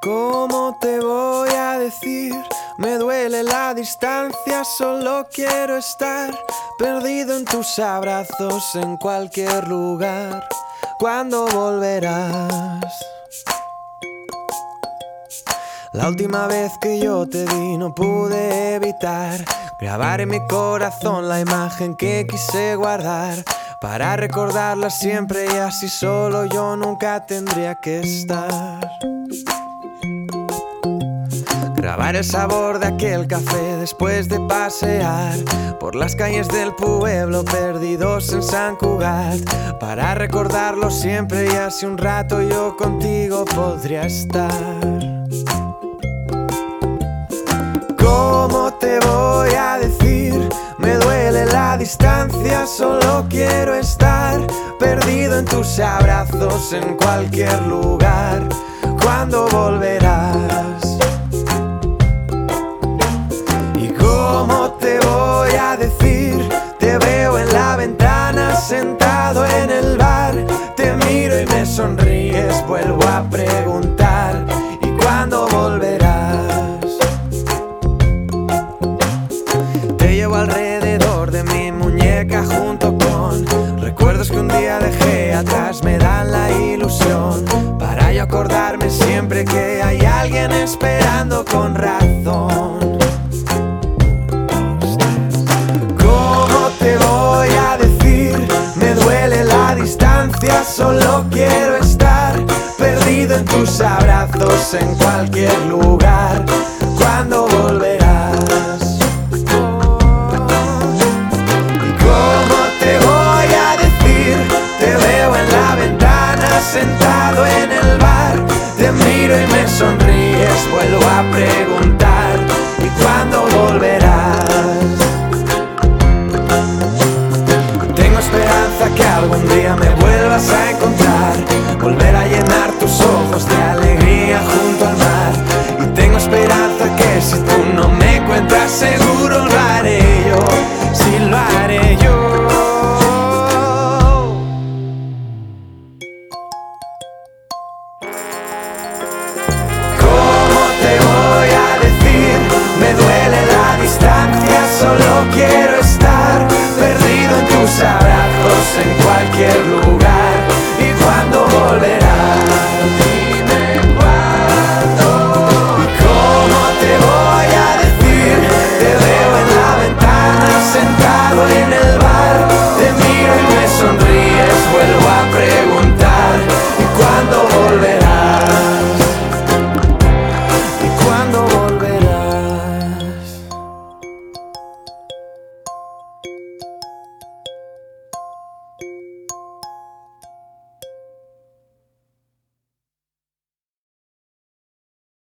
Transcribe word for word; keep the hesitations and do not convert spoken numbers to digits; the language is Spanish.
¿Cómo te voy a decir? Me duele la distancia, solo quiero estar perdido en tus abrazos en cualquier lugar. ¿Cuándo volverás? La última vez que yo te vi no pude evitar grabar en mi corazón la imagen que quise guardar, para recordarla siempre y así solo yo nunca tendría que estar. Grabar el sabor de aquel café después de pasear por las calles del pueblo perdidos en San Cugat, para recordarlo siempre y así un rato yo contigo podría estar. ¿Cómo te voy a decir? Me duele la distancia, solo quiero estar perdido en tus abrazos en cualquier lugar. ¿Cuándo volverás? ¿Y cómo te voy a decir? Te veo en la ventana sentado en el bar, te miro y me sonríes, vuelvo a preguntar, ¿y cuándo volverás? Te llevo alrededor de mi muñeca junto con recuerdos que un día dejé atrás, me dan la ilusión para yo acordarme siempre que hay alguien esperando con razón. ¿Cómo te voy a decir? Me duele la distancia, solo quiero estar perdido en tus abrazos en cualquier lugar. ¿Cuándo volverás? Sentado en el bar, te miro y me sonríes, vuelvo a preguntar, ¿y cuándo volverás? Tengo esperanza que algún día me vuelvas a encontrar.